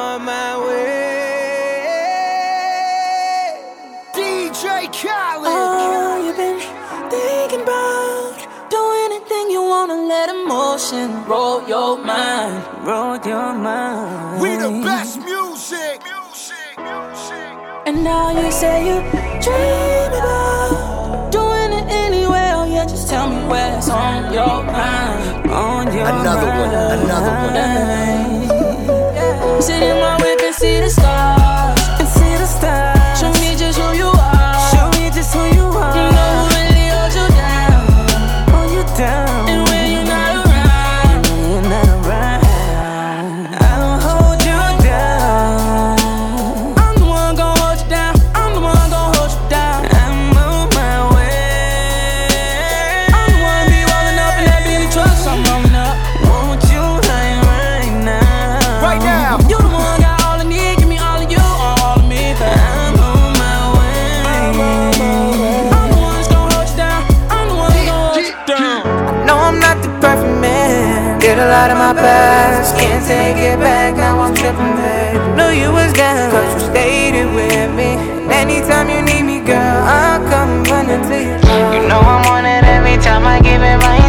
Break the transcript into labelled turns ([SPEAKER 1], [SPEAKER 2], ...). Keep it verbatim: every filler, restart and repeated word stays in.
[SPEAKER 1] on my way. D J Khaled.
[SPEAKER 2] Oh, you've been thinking about doing anything you wanna, let emotion roll your mind, roll your mind.
[SPEAKER 1] We the best music. Music, music.
[SPEAKER 2] And now you say you dream about doing it anyway. Oh yeah, just tell me where's on your mind, on your
[SPEAKER 1] Another
[SPEAKER 2] mind.
[SPEAKER 1] one, another one.
[SPEAKER 2] Yeah. Sit in my whip and see the stars, and see the stars. Show me just who you are, show me just who you are. You know who really holds you down, hold you down. And when you're not around, when you're not around, I don't hold you down. I'm the one gon' hold you down, I'm the one gon' hold you down. I'm on my way. I'm the one be rolling up in that Bentley truck, so I'm rolling up. Want you like right now,
[SPEAKER 1] Right now.
[SPEAKER 2] you the one got all I need, give me all of you, all of me, but I'm on my way. I'm the one that's gon' hold you down, I'm the one gon' hold you down.
[SPEAKER 3] I know I'm not the perfect man, did a lot of my past, can't take it back, now I'm tripping back. Knew you was down, cause you stayed it with me. Anytime you need me, girl, I'll come running to you. You know I'm on it every time I give it my